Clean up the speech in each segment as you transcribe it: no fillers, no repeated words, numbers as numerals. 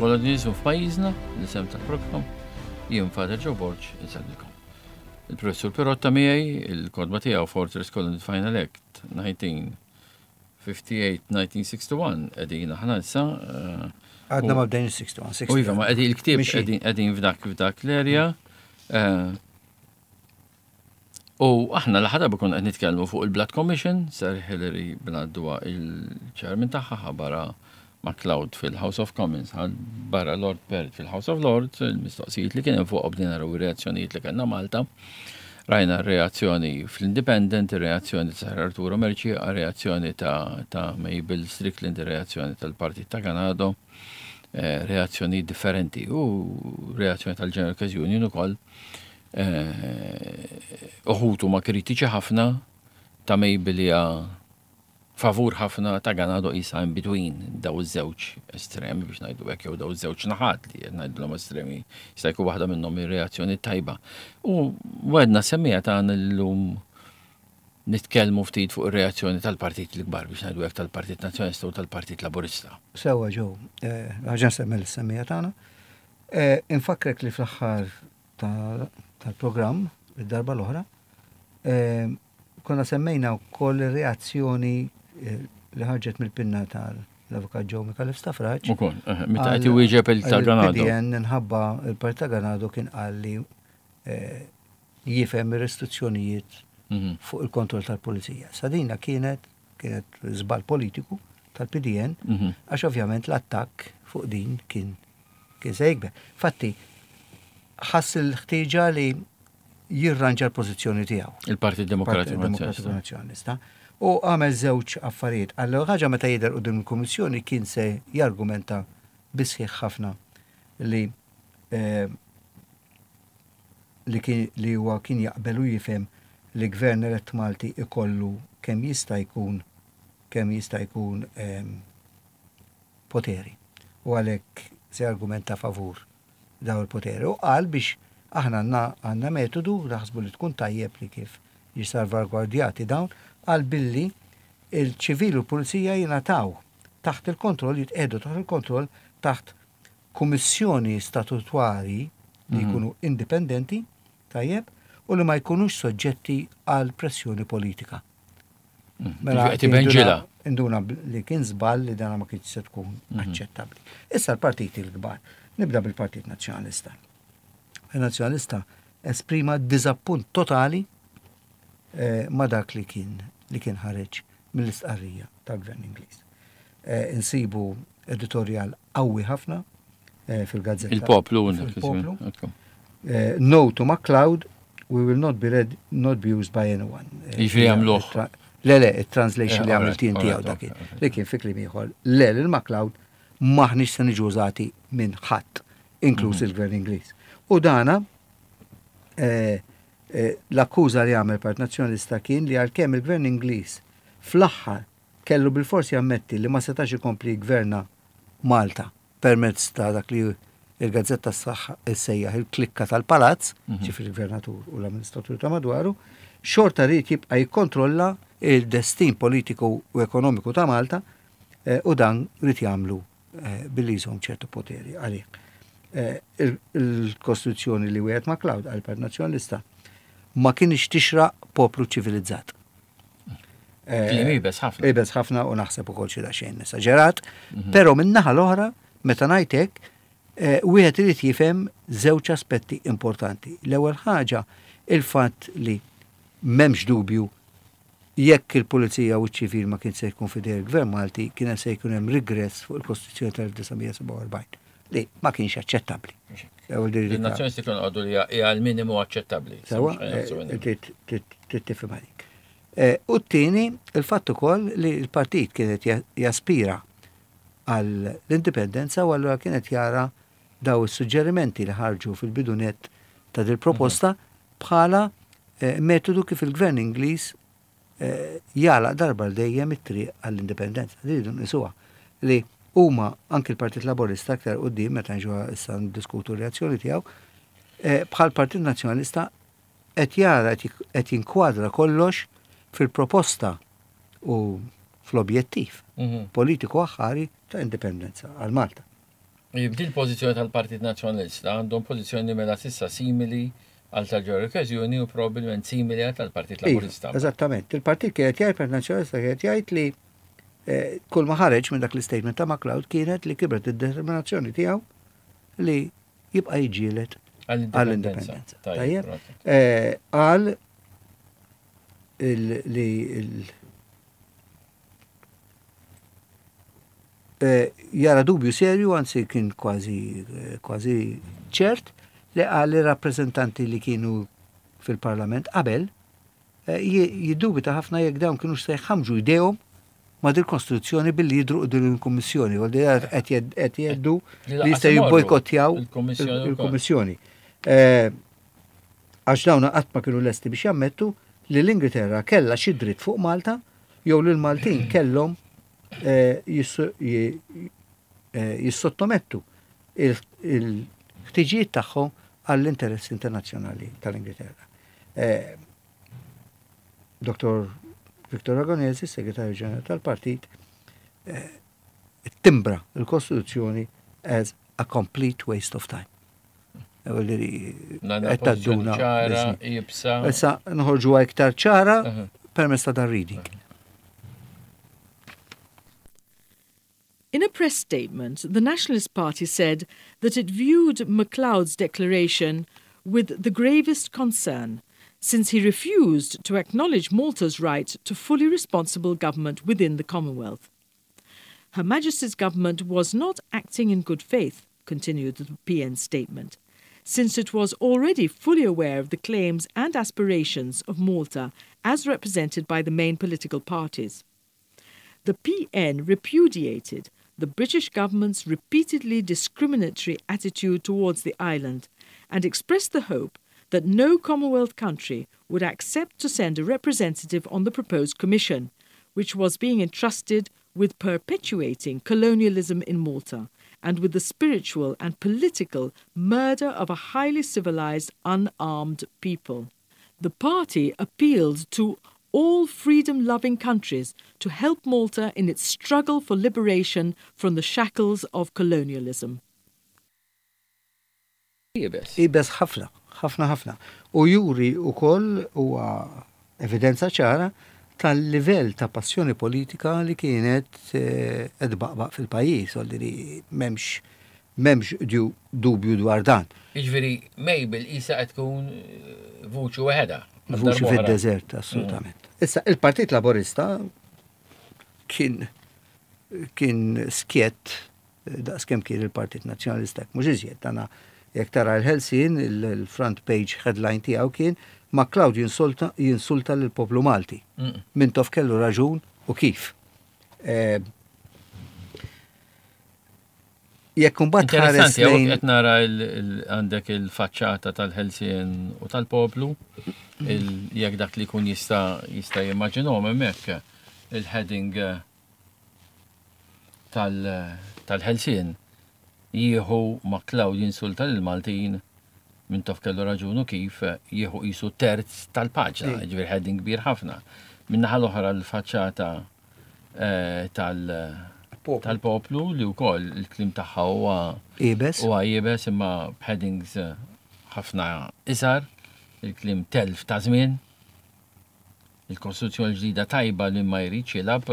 il-kolonizmu f'pajjiżna, l-isem tal-programm, jien Father Joe Borg, insellilkom. Il-Professur Pirotta miegħi, il-kodba tiegħu Fortress Colony Final Act 1958-1961 qegħdin aħna issa. Għadna ma bdejn il-61. U iva, ma qegħdin il-ktieb qegħdin f'dak l-erja. U aħna l-ħada bikun qed nitkellmu fuq il-Blood Commission, Sir Hilary Blood huwa il-chairman tagħha barra MacLeod fil-House of Commons, barra Lord Perry fil-House of Lords, il-mistoqsijiet li kien fuq bdejna naraw ir-reazzjonijiet li kellna Malta. Rajna reazzjoni fl-Independent, reazzjoni ta' Arturo Merci, reazzjoni ta' Mabel Strickland, reazzjoni tal-Partit ta' Kanado, reazzjoni differenti u reazzjoni tal-General Case Union ukoll. Uħutu ma kritiċi ħafna ta' Mabel hija favur ħafna ta' Kanado isa in between daw iż-żewġ estremi biex ngħidu hekk jew daw iż-żewġ naħat li qed ngħidulhom estremi jista' jkun waħda minnhom ir-reazzjoni tajba. U wedna semmija tagħna llum nitkellmu ftit fuq ir-reazzjoni tal-partit l-kbar biex ngħidu hekk tal-Partit Nazzjonista u tal-Partit Laburista. Sewwa ġew, ħaġa semmel is-semmija tagħna. Infakrek li fl-aħħar tal-programm id-darba l-oħra konna semmejna wkoll ir-reazzjoni li ħarġet mill-pinna tal-Avukat Joe Micallef Staffraġ. Ukoll, meta qed iwieġeb il-ta' inħabba il-Partit ta' Kanado kien qal li jifhem ir-restrizzjonijiet fuq il-kontroll tal-pulizija. Sadina kienet żball politiku tal-PDN għax ovvjament l-attakk fuq din kien se jikber. Fatti, ħass il-ħtieġa li jirranġa l-pożizzjoni tiegħu. Il-Partit Demokratiku Nazzjonalista. U għamel żewġ affarijiet. Allora ħaġa meta jidher qudiem il-Kummissjoni kien se jargumenta bisħieħ ħafna li huwa kien jaqbel u jifhem li gvern elett Malti ikollu kemm jista' jkun poteri. U għalhekk se argumenta favur daw il-poteri. U qal biex aħna għandna metodu naħsbu li tkun tajjeb li kif jissalvargwardjati dawn għal billi il-ċivil u l-pulizija jingħataw taħt il-kontroll, jitqedu taħt il-kontroll taħt kummissjoni statutwari li jkunu indipendenti, tajjeb, u li ma jkunux soġġetti għal pressjoni politika. Induna li kien żball li dana ma kienx se tkun aċċettabbli. Issa l-partiti l-kbar. Nibda bil-Partit Nazzjonalista. Il-Nazzjonalista esprima diżappunt totali ma dak li kien ħareġ mill-istqarrija tal-Gvern Ingliż. Insibu editorial qawwi ħafna fil-Gazzetta. Il-Poplu. No to MacLeod, we will not be used by anyone. Jifri għamluħ. Le, il-translation li għamiltin tiegħu dak li kien fi kliem ieħor. Le, il-MacLeod maħniex se niġu użati minn ħadd, inkluż il-Gvern Ingliż. U dana l-akkuża li għamel Partit Nazzjonalista kien li għalkemm il-Gvern Ingliż fl-aħħar kellu bil-forsi ammetti li ma setax ikompli gverna Malta permezz ta' dak li il-Gazzetta s-sejjaħ il-klikka tal-Palazz, ġifri il-Gvernatur u l-Amministratur ta' madwaru, xorta rrid jibqa' jikkontrolla il-destin politiku u ekonomiku ta' Malta u dan rrid jagħmlu billi jżomm ċertu poteri għalih. Il-Kostituzzjoni li wieħed MacLeod għal-Partit Nazzjonalista ma kienx tixraq poplu ċivilizzat. Ibes ħafna u naħseb ukoll xi daqsxejn esaġerat, però min-naħa l-oħra meta ngħid hekk wieħed irid jifhem żewġ aspetti importanti. L-ewwel ħaġa il-fatt li m'hemmx dubju jekk il-Pulizija u ċ-ċivil ma kien se jkun fidej il-Gvern Malti kien se jkun hemm rigress fuq il-Kostituzzjoni tal-1947 li ma kienx aċċettabbli. Il-Nazzjonisti kienu għadu li hija l-minimu aċċettabbli. Sewa, tittifhem għalik. U t-tieni, il-fatt ukoll li l-partit kienet jaspira għall-indipendenza u allura kienet jara daw is-suġġerimenti li ħarġu fil-bidunet ta' dil-proposta bħala metodu kif il-Gvern Ingliż jala darba dejjem it-triq għall-indipendenza. Rridu nisuha li huma anke il-Partit Laburista aktar quddiem meta nġu issa ndiskutu r-reazzjoni tiegħu bħal Partit Nazzjonalista qed jara qed jinkwadra kollox fil-proposta u fl-objettiv politiku aħħari ta' indipendenza għal Malta. Jibdi l-pożizzjoni tal-Partit Nazzjonalista għandhom pożizzjoni mela sissa simili għal tal-ġor okkażjoni u probabbilment simili għal tal-Partit Laburista. Eżattament. Il-Partit kienet jgħid, Partit Nazzjonalista kienet jgħid li kull ma ħareġ minn dak l-istatement ta' MacLeod kienet li kibret id-determinazzjoni tiegħu li jibqa' jiġielet għall-indipendenza. Tajjeb. Għal jara dubju serju, għansi kien kważi ċert li għalli rappresentanti li kienu fil-parlament qabel jiddubita ħafna jekk dawn kienu se jħamġu idejhom ma' dil-Kostituzzjoni billi jidru din il-Kummissjoni, u qed jeddu li jista' jibbojkottjaw il-Kummissjoni. Għax dawn qatt ma kienu lesti biex jammettu li l-Ingilterra kellha xi dritt fuq Malta jew li l-Maltin kellhom jissottomettu il-ħtiġijiet tagħhom għall-interess internazzjonali tal-Ingilterra. Dr. Victor Aragonesi, segretarju ġenerali tal-Partit, timbra il-Kostituzzjoni as a complete waste of time. Issa nħorġu iktar ċara permezz ta' dan reading. In a press statement, the Nationalist Party said that it viewed MacLeod's declaration with the gravest concern, since he refused to acknowledge Malta's right to fully responsible government within the Commonwealth. Her Majesty's government was not acting in good faith, continued the PN statement, since it was already fully aware of the claims and aspirations of Malta as represented by the main political parties. The PN repudiated the British government's repeatedly discriminatory attitude towards the island and expressed the hope that no Commonwealth country would accept to send a representative on the proposed commission, which was being entrusted with perpetuating colonialism in Malta and with the spiritual and political murder of a highly civilized, unarmed people. The party appealed to all freedom-loving countries to help Malta in its struggle for liberation from the shackles of colonialism. Ibes ħafna. U juri u koll huwa evidenza ċara tal-livell ta' passjoni politika li kienet edbaqbaq fil-pajjiż, u li memx dubju dwar dan. Iġveri, Mabel isa qed tkun vuċi weħeda. Vuċi fid-deżert, assolutament. Issa, il-Partit Laburista kien skiet daqskemm kien il-Partit Nazzjonalista, mhux iżjed, tana jekk tara l-Helsin, il-front page headline tiegħu kien MacLeod jinsulta lill-poplu Malti. Mintoff kellu raġun u kif. Jekk imbagħad ħares lejn qed nara għandek il-faċċata tal-Helsin u tal-poplu, jekk dak li jkun jista' jimmaġinhom hemmhekk il-heading tal-Helsin jieħu MacLeod jinsulta lill-Maltin mintoff kellu raġunu kif jieħu qisu terz tal-paġna, ġifier heading kbir ħafna. Min-naħa l-oħra l-faċċata tal-poplu li wkoll il-klim tagħha huwa jibes imma headings ħafna iżgħar, il-klim telf ta' żmien, il-Kostituzzjoni ġdida tajba li ma jridx jilab,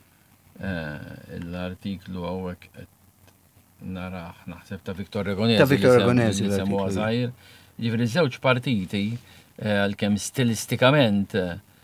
l-artiklu hawnhekk naraħ naħseb ta' Victor Aragonesi li semmuha żgħir. Ġifieri żewġ partiti għalkemm stilistikament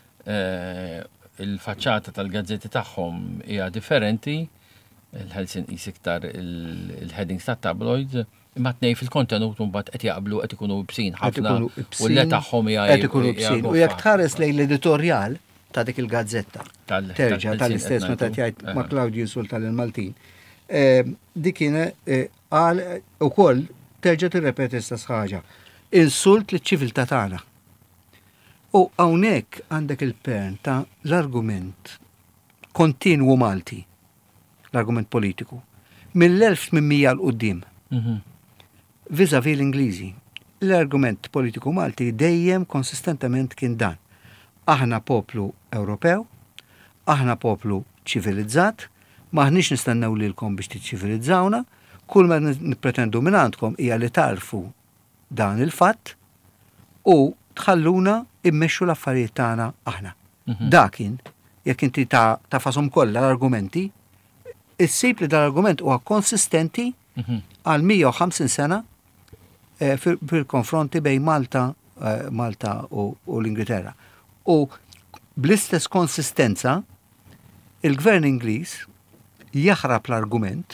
il-faċċata tal-gazzetti tagħhom hija differenti, il-Helsin qis iktar il-headings tat-tabloids, imma tnej fil-kontenut mbagħad qed jaqblu qed ikunu bsin ħafna u l tagħhom hija qed ikunu bsin. U jekk tħares lejn l-editorjal ta' dik il-gazzetta terġa' tal-istess meta jgħid MacLeod jinsulta lill-Maltin. Dik kienet qal ukoll terġa' tirrepeti l-istess ħaġa. Insult liċ-ċiviltà tagħna. U hawnhekk għandek il-pern ta' l-argument kontinwu Malti, l-argument politiku, mill-1800 l-qudiem. Vis-à-vis l-Ingliżi, l-argument politiku Malti dejjem konsistentement kien dan. Aħna poplu Ewropew, aħna poplu ċivilizzat, maħniex nistennew lilkom biex tiċċivilizzawna, kull ma nippretendu minn għandkom hija li tarfu dan il-fatt u tħalluna immexxu l-affarijiet tagħna aħna. Dakin, jekk inti tafasom kollha l-argumenti, issib li dal-argument huwa konsistenti għal 150 sena fil-konfronti bejn Malta u l-Ingilterra. U bl-istess konsistenza il-gvern Ingliż jaħrab l-argument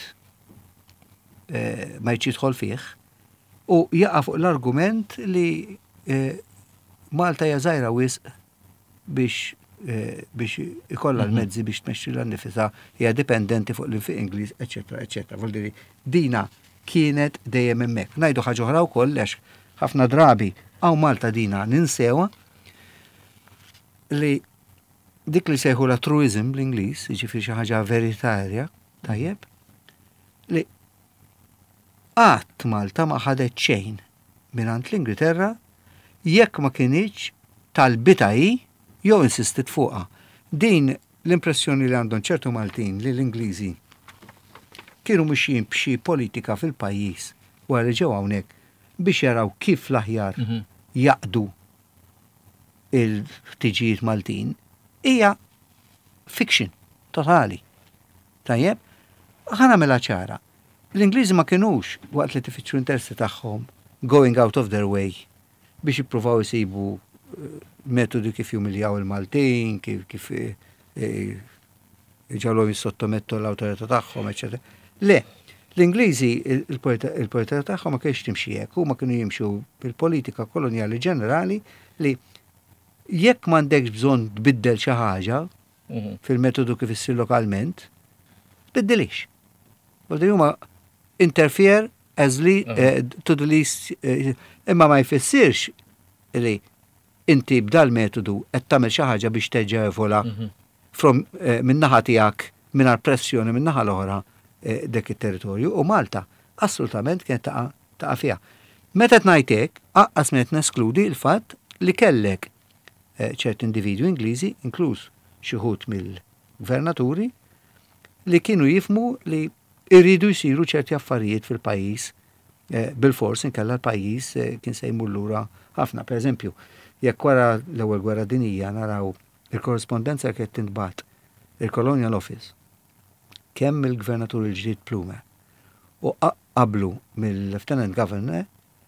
ma jċidħol fih u jaqa' fuq l-argument li Malta hija żgħira wisq biex ikollha l-mezzi biex tmexxi l-nifisha hija dipendenti fuq l-infiq Ingliż, eċetera, eċetera. Vuol dina kienet dejjem hemmhekk. Ngħidu ħaġa oħra wkoll għax ħafna drabi hawn Malta dina ninsewa li dik li sejħu la truism bl-Ingliż, jiġifieri xi ħaġa veritarja, tajjeb, li qatt Malta ma ħadet xejn mingħand l-Ingilterra jekk ma kienx talbita hi jew insistit fuqha. Din l-impressjoni li għandhom ċertu Maltin li l-Ingliżi kienu mixjin b'xi politika fil-pajjiż wara li ġew hawnhekk biex jaraw kif l-aħjar jaqdu il-ħtiġijiet Maltin hija fiction totali. Tajjeb, ħanamela ċara. L-Ingliżi ma kienux waqt li tifittxu interessi tagħhom going out of their way biex jippruvaw isibu metodi kif jumiljaw il-Maltin, kif ġawlhom jissottomettu l-awtorità tagħhom, eċetera. Le, l-Ingliżi il-politika tagħhom ma kienx timxi hekk, huma kienu jimxu bil-politika kolonjali ġenerali li jekk m'għandekx bżonn tbiddel xi ħaġa fil-metodu kif issir lokalment, biddilix. Għaldi huma interfere as to the least imma ma jfissirx li inti b'dal metodu qed tagħmel xi ħaġa biex teġevola min-naħa tiegħek mingħajr pressjoni min-naħa l-oħra dak it-territorju u Malta assolutament kienet taqa' fiha. Meta ngħid hekk, aqqas qed neskludi l-fatt li kellek ċert individwi Ingliżi, inkluż xi wħud mill-gvernaturi, li kienu jifmu li irridu jsiru ċerti affarijiet fil-pajjiż bil-fors inkella l-pajjiż kien se jmur lura ħafna. Pereżempju, jekk wara l-ewwel gwerra dinjija naraw il-korrespondenza kif tintbagħat il-Colonial Office kemm il-gvernatur il-ġdid Plumer u qablu mill-Lieutenant Governor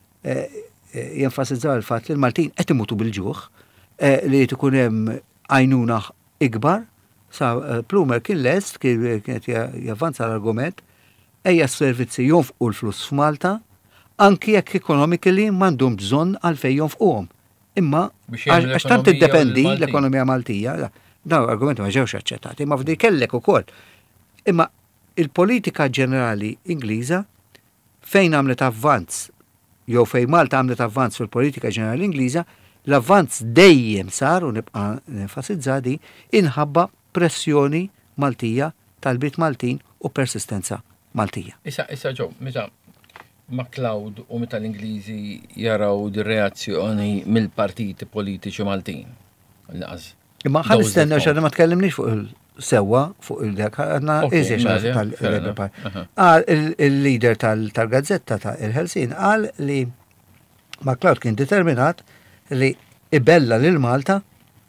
jenfasizzaw il-fatt li l-Maltin qed imutu bil-ġuħ li tkun hemm għajnuna ikbar sa Plumer kien lest kienet javvanza l-argument ejja s-servizzi jonfqu l-flus f'Malta anki jekk ekonomikali m'għandhom bżonn għalfejn jonfquhom. Imma għax tant tiddependi l-ekonomija Maltija, dawn argumenti ma ġewx aċċettati, imma f'di kellek ukoll. Imma il-politika ġenerali Ingliża fejn għamlet avvanz jew fejn Malta għamlet avvanz fil-politika ġenerali Ingliża, l-avvanz dejjem sar u nibqa' nenfasizza di inħabba pressjoni Maltija, talbiet Maltin u persistenza Maltija. Issa ġew, meta MacLeod u meta l-Ingliżi jaraw dir-reazzjoni mill-partiti politiċi Maltin. Imma ħan nistennew x'għadna ma tkellimniex fuq il-sewwa fuq il-dak għandna iżjed tal-Labour Party. Il-leader tal-gazzetta ta' il-Helsin qal li MacLeod kien determinat li ibella lil Malta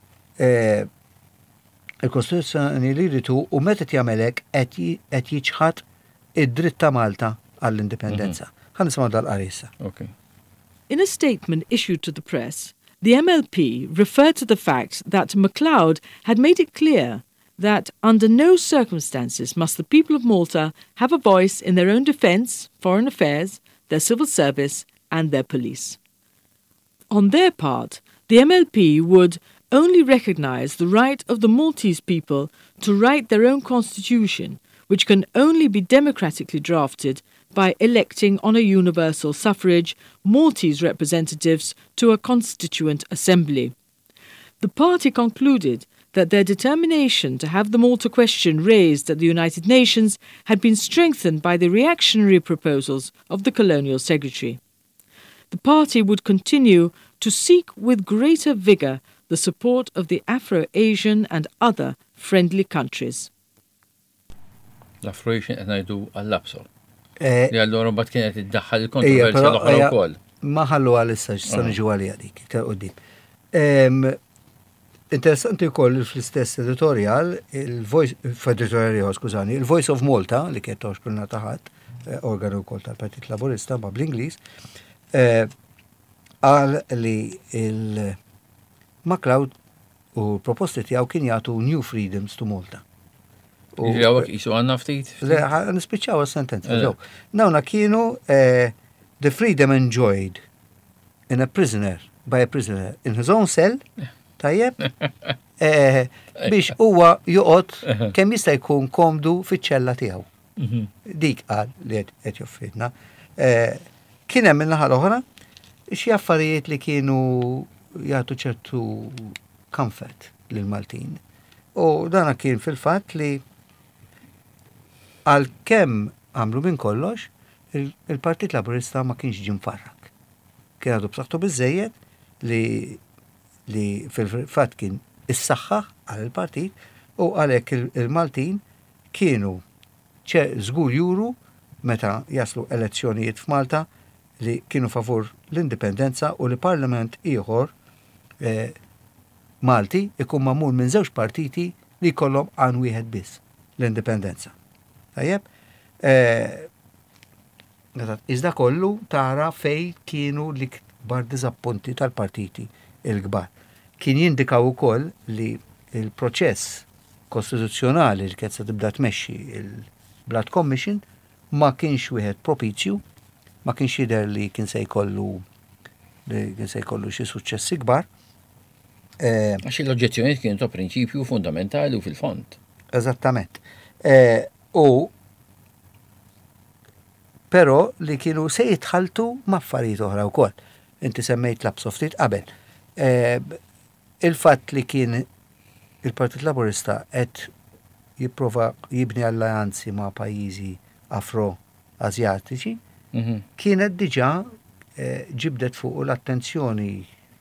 il-Kostituzzjoni li jridu u meta jagħmel hekk qed jiġħad id-dritt ta' Malta għall-indipendenza. Ħan nisimgħu dal-qarissa. Okay. In a statement issued to the press, the MLP referred to the fact that MacLeod had made it clear that under no circumstances must the people of Malta have a voice in their own defence, foreign affairs, their civil service and their police. On their part, the MLP would only recognise the right of the Maltese people to write their own constitution, which can only be democratically drafted by electing on a universal suffrage Maltese representatives to a constituent assembly. The party concluded that their determination to have the Malta question raised at the United Nations had been strengthened by the reactionary proposals of the colonial secretary. The party would continue to seek with greater vigour the support of the Afro-Asian and other friendly countries. L-Afro-Asian qed ngħidu għall-Lapsol. Li allura mbagħad kienet iddaħħal il-kontroversja l-oħra wkoll. Ma ħallu għalissa issa niġu għalija dik ta' qudiem. Interessanti wkoll fl-istess editorial, il-Voice of Malta, li kienet toxkulna taħat, organu wkoll tal-Partit Laburista ma bl-Ingliż, qal li il-MacLeod u proposti tiegħu kien jagħtu new freedoms to Malta. Għawak jisu għanna ftit? Nispiċċaw għas-sentenza. Nawna kienu the freedom enjoyed by a prisoner in his own cell, tajjeb, biex huwa joqgħod kemm jista' jkun komdu fiċ-ċella tiegħu. Dik qal li qed joffridna. Kien hemm in-naħa l-oħra xi affarijiet li kienu jagħtu ċertu comfort lil Maltin. U dana kien fil-fatt li għal kemm għamlu minn kollox, il-Partit Laburista ma kienx ġimfarrak. Kien għadu b'saħħtu biżejjed li fil-fatt kien is-saħħaħ għal il-partit u għalhekk il-Maltin kienu żgur juru meta jaslu elezzjonijiet f'Malta li kienu favur l-indipendenza u li parlament ieħor Malti ikun magħmul minn żewġ partiti li jkollhom għan wieħed biss, l-indipendenza. Tajjeb? Iżda kollu tara fej kienu l-ikbar diżappunti tal-partiti il-kbar. Kien jindikaw ukoll li il-proċess kostituzzjonali li kien se tibda tmexxi il-Blood Commission ma kienx wieħed propizju, ma kienx jidher li kien se jkollu xi suċċessi kbar. Għax l-oġġezzjonijiet kienu ta' prinċipju fundamentali u fil-fond. Eżattament. Però li kienu se jitħaltu maffarijiet oħra wkoll. Inti semmejt lapso ftit qabel. Il-fatt li kien il-Partit Laburista qed jipprova jibni alleanzi ma' pajjiżi afro-azjatiċi, kienet diġà ġibdet fuq l-attenzjoni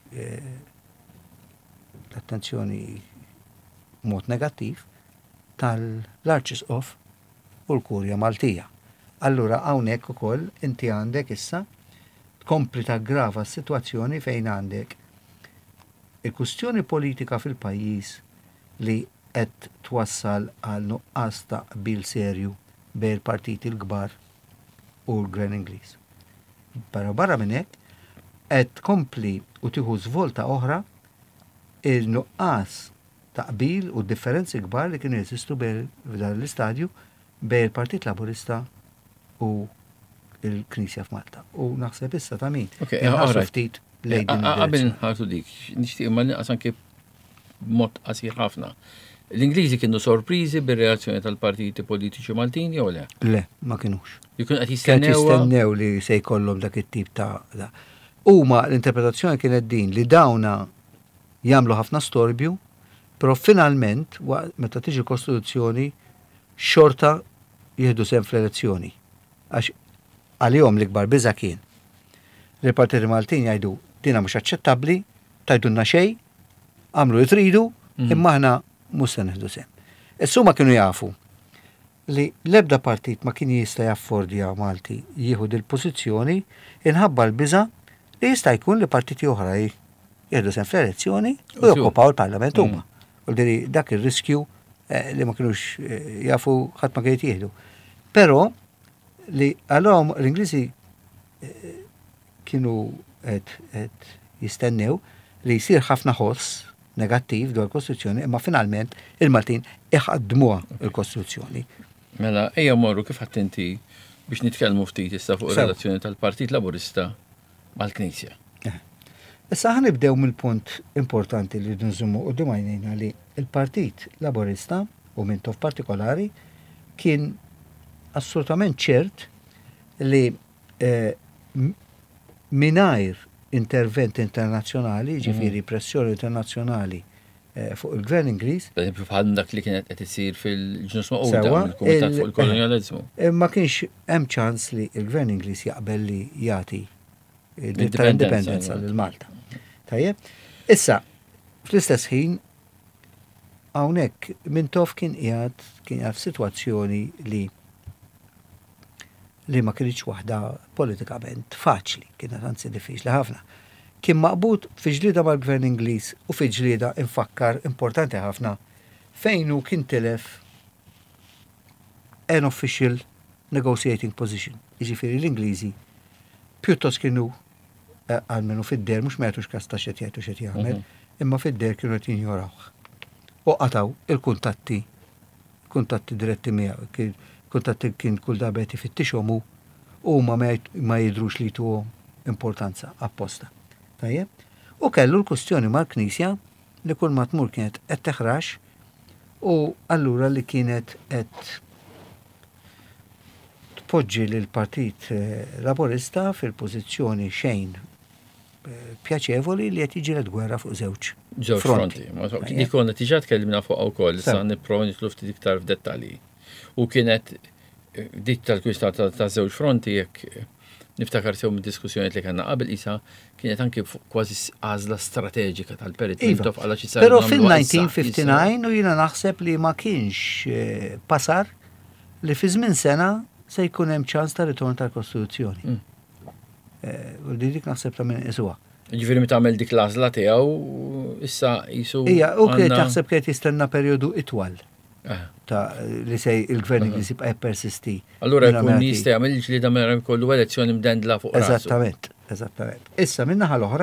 mod negattiv tal-Arċisqof u l-Kurja Maltija. Allura hawnhekk ukoll inti għandek issa tkompli taggrava s-sitwazzjoni fejn għandek il-kwistjoni politika fil-pajjiż li qed twassal għal nuqqas ta' qbil serju bejn il-partiti l-kbar u l-Gvern Ingliż. Barra minn hekk qed tkompli u tieħu żvolta oħra il-nuqqas ta' qbil u differenzi kbar li kienu jeżistu f'dan l-istadju bejn il-Partit Laburista u il-Knisja f'Malta. U naħseb issa ta' min. Ftit lejdin. Qabel nħarsu dik, nixtieq ma ninqas anke mod qasir ħafna. L-Ingliżi kienu sorpriżi bir-reazzjoni tal-partiti politiċi Maltin jew le? Le, ma kienux. Jkun qed jistennew li se jkollhom dak it-tip ta' huma l-interpretazzjoni kienet din li dawna jagħmlu ħafna storbju, però finalment meta tiġi kostituzzjoni xorta jieħdu sehem fl-elezzjoni. Għax għalihom l-ikbar biża' kien li l-partiti Maltin jgħidu dina mhux aċċettabbli, tgħidulna xejn, għamlu li tridu, imma aħna mhux se nieħdu sehem. Issa huma kienu jafu li l-ebda partit ma kien jista' jaffordja Malti jieħu dil-pożizzjoni inħabba l-biża' li jista' jkun li partiti oħra jieħdu sehem fl-elezzjoni u jokkupaw il-Parlament huma. U dak ir-riskju li ma kienux jafu ħadd ma kien jieħdu. Però li għalhom l-Ingliżi kienu qed jistennew li jsir ħafna ħoss negattiv dwar il-Kostituzzjoni, imma finalment il-Maltin iħaddmuha il-Kostituzzjoni. Mela, ejja morru kif ħadd inti biex nitkellmu ftit issa fuq ir-relazzjoni tal-Partit Laburista mal-Knisja. Issa ħanibdew mill-punt importanti li nżummu quddiem għajnejna li il-Partit Laburista u Mintoff partikolari kien assolutament ċert li mingħajr intervent internazzjonali, ġifieri pressjoni internazzjonali fuq il-Gvern Ingliż. Per esempio bħal dak li kienet qed isir fil-ġnus Magħquda il-Kumitat fuq il-Kolonjaliżmu. Ma kienx hemm ċans li l-Gvern Ingliż jaqbel li jagħti indipendenza lil Malta. Tajjeb? Issa, fl-istess ħin hawnhekk Mintoff kien qiegħed f'sitwazzjoni li li ma kienx waħda politikament faċli, kienet anzi diffiċli ħafna. Kien maqbud fi ġlieda mal-Gvern Ingliż u fi ġlieda infakkar importanti ħafna fejn hu kien tilef an official negotiating position. Jiġifieri l-Ingliżi pjuttost kienu għalmenu fid-der mhux metux kas ta' xed jgħid u xed jagħmel, imma fid-der kienu qed jinjorawh. U qataw il-kuntatti diretti miegħu, kuntatti kien kull darba qed ifittixhom u ma jidrux li tuhom importanza apposta. Tajjeb? U kellu l-kustjoni mal-Knisja li kull ma tmur kienet qed teħrax u allura li kienet qed tpoġġi lill-Partit Laburista fil-pożizzjoni xejn pjaċevoli li qed jiġilet gwerra fuq żewġ fronti. Dikonna tiġa tkellimna fuq wkoll issa nipprova nitlu ftit iktar f'dettalji. U kienet dik tal-kwistjoni ta' żewġ fronti jekk niftakar sew mid-diskussjonijiet li kellna qabel isa kienet anke kważi għażla strateġika tal-Perit Lintov għal xi sar. Però fil-1959 u jiena naħseb li ma kienx pasar li fi żmien sena se jkun hemm ċans ta' ritorn tal-Kostituzzjoni. U dik naħseb ta' minn isuha. Ġifieri meta tagħmel dik l-għażla tiegħu issa qisu. Hija u kien taħseb kien jistenna perjodu itwal. Ta' li sej il-Gvern Ingliż jibqa' jippersisti. Allura jkun jista' jagħmel ġlieda minn kollu elezzjoni mdendla fuq rasu. Eżattament. Issa min-naħa l-oħra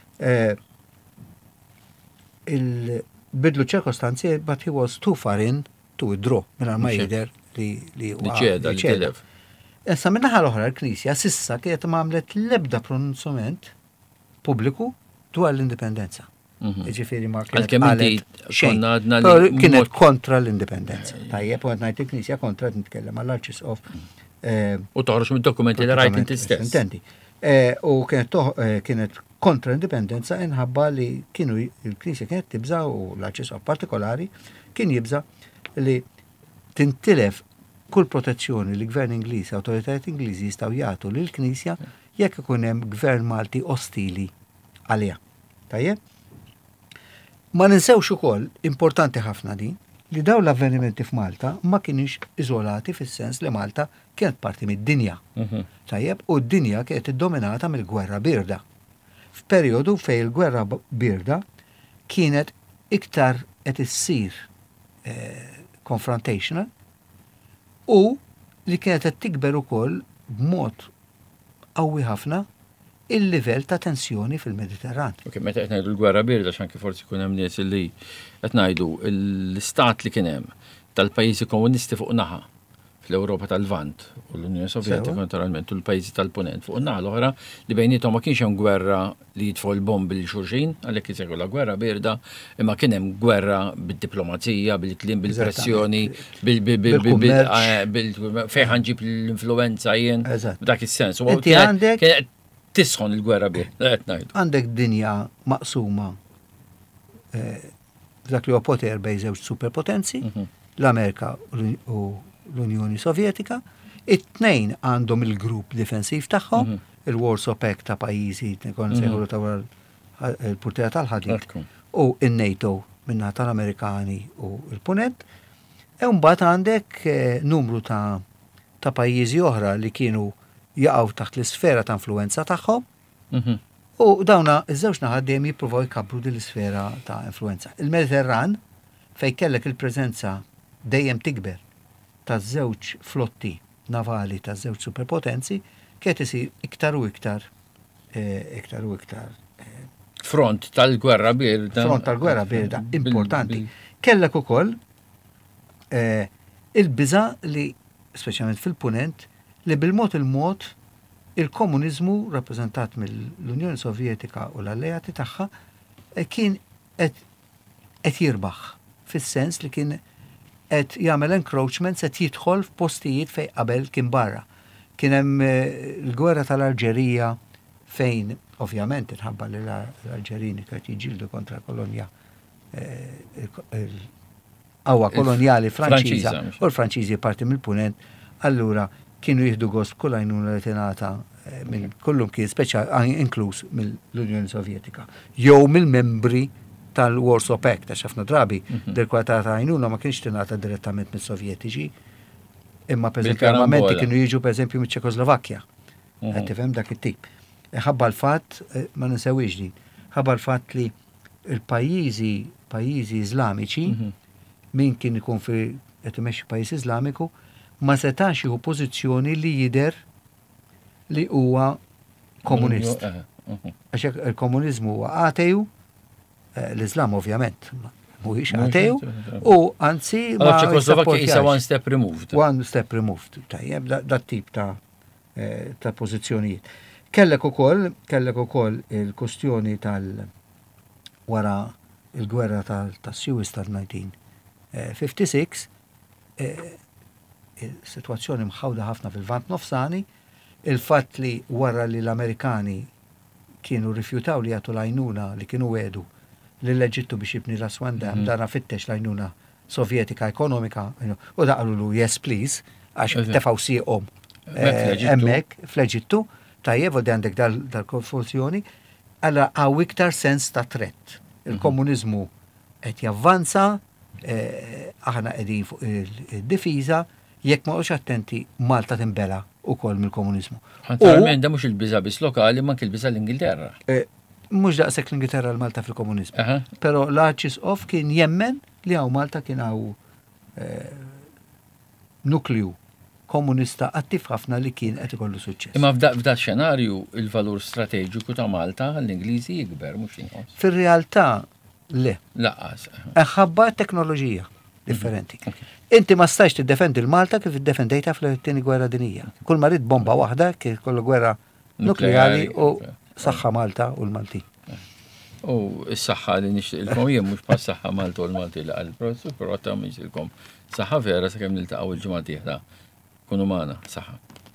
il-bidlu ċirkostanzi but he was too far in to withdraw mingħajr ma jidher li ċeda li tilef. Issa min-naħa l-oħra l-Knisja s'issa kienet m'għamlet l-ebda pronunzjament pubbliku dwar l-indipendenza. Ġifieri ma kienet kienet kontra l-indipendenza. Tajjeb u qed ngħid il-Knisja kontra nitkellem għall-Arċisqof. U toħroġ mid-dokumenti li rajt inti stess. Intendi. U kienet kontra l-indipendenza inħabba li kienu il-Knisja kienet tibża u l-Arċisqof partikolari kien jibża li tintilef kull protezzjoni li Gvern Ingliż, awtoritajiet Ingliżi jistgħu jagħtu lill-Knisja jekk ikun hemm Gvern Malti ostili għaliha. Tajjeb? Ma ninsewx ukoll importanti ħafna din li dawn l-avvenimenti f'Malta ma kienux iżolati fis-sens li Malta kienet parti mid-dinja. Tajjeb, u d-dinja kienet iddominata mill-Gwerra Birda. F'perjodu fejn il-Gwerra Birda kienet iktar qed issir confrontational u li kienet qed tikber ukoll b'mod qawwi ħafna il-livell ta' tensjoni fil-Mediterran. Ok, meta qed ngħidu l-Gwerra Birda x'anke forsi jkun hemm nies li qed ngħidu l-istat li kien hemm tal-pajjiżi komunisti fuq naħa fl-Ewropa tal-Lvant u l-Unjoni Sovjetika naturalment u l-pajjiżi tal-Punent fuq naħa l-oħra li bejniethom ma kienx hemm gwerra li jitfgħu l-bombi lil xulxin għalhekk isegħu la Gwerra Birda, imma kien hemm gwerra bid-diplomazija, bil-kliem, bil-pressjoni, fejn ħanġib l-influenza jien b'dak is-sens. Tisħon il-Gwerra Birda, qed ngħidu. Għandek dinja maqsuma dak li huwa poter bejn żewġ superpotenzi, l-Amerika u l-Unjoni Sovjetika, it-tnejn għandhom il-grupp difensiv tagħhom, il-Warsaw Pact ta' pajjiżi konseguru ta' il-Purtira tal-Ħadid u in-NATO minna tal-Amerikani u l-Punent. Mbagħad għandek numru ta' pajjiżi oħra li kienu jaqgħu taħt l-isfera ta' influenza tagħhom u dawna iż-żewġ naħat dejjem jippruvaw jkabbru din l-isfera ta' influenza. Il-Mediterran fejn kellek il-preżenza dejjem tikber taż-żewġ flotti navali taż-żewġ superpotenzi kienet isir iktar u iktar front tal-Gwerra Birda. Front tal-Gwerra Birda importanti. Kellek ukoll il-biża li speċjalment fil-Punent li bil-mod il-komuniżmu rappreżentat mill-Unjoni Sovjetika u l-alleati tagħha kien qed jirbaħ fis-sens li kien qed jagħmel encroachment se jidħol f'postijiet fejn qabel kien barra. Kien hemm il-gwerra tal-Alġerija fejn ovvjament inħabba li l-Alġerini kienu jiġġieldu kontra kolonja qawwa kolonjali Franċiża u l-Franċiżi parti mill-Punent, allura kienu jieħdu gost kull għajnuna li tingħata minn kullum kien inkluż mill-Unjoni Sovjetika. Jew mill-membri tal-Warsaw Pact, ħafna drabi del-kwalità ta' għajnuna ma kienx tingħata direttament mis-Sovjetiċi. Imma per esempio Bil-karambola. armamenti kienu jiġu per esempio mill-Ċekoslovakkja. Qed tifhem dak it-tip. Ħabba l-fatt, ma ninsewix din, ħabba l-fatt li pajjiżi Iżlamiċi min kien ikun qed imexxi pajjiż Iżlamiku ma setax jieħu pożizzjoni li jidher li huwa komunist. Għax il-komuniżmu huwa ateju, l-Iżlam ovvjament mhuwiex ateju, u anzi ma Ċekoslovakkja isa one step removed. One step removed, tajjeb, dat tip ta' pożizzjonijiet. Kellek ukoll il-kustjoni wara il-gwerra tas-Suez tal-1956, situazzjoni mħawda ħafna fil-Vant Nofsani, il-fatt li wara li l-Amerikani kienu rifjutaw li jagħtu l-għajnuna li kienu għedu li l-Eġittu biex jibni l-Aswan Dam, dana fittex l-għajnuna sovjetika ekonomika, u daqlu lu yes please, għax tefaw siqom emmek fl-Eġittu, tajjeb u għandek dal-konfuzjoni, għalla għaw iktar sens ta' tret. Il-komunizmu qed javvanza, aħna qegħdin fuq il-difiża, jekk ma attenti Malta timbela ukoll mill-komunizmu. Naturalment da mhux il-biża biss lokali ma il-biża l-Ingilterra. Mhux daqshekk l-Ingilterra l-Malta fil-komunizmu. Però l-Arċisqof kien jemmen li hawn Malta kien hawn nuklju komunista attiv ħafna li kien qed ikollu suċċess. Imma f'da xenarju il-valur strateġiku ta' Malta l-Ingliżi jikber mhux inqos. Fir-realtà le. Laqqas. Ħabba teknoloġija differenti. Inti ma stax tiddefendi l-Malta kif iddefendejta fl-tieni gwerra dinija. Kull marid bomba waħda kif kollu gwerra nukleari u saħħa Malta u l-Malti. U s-saħħa li nixtieqilkom jien mhux bħas saħħa Malta u l-Malti li qal-professur, però ta' nixtieqilkom saħħa vera sakemm niltaqgħu l-ġimgħa dieħla. Kunu magħna, saħħa.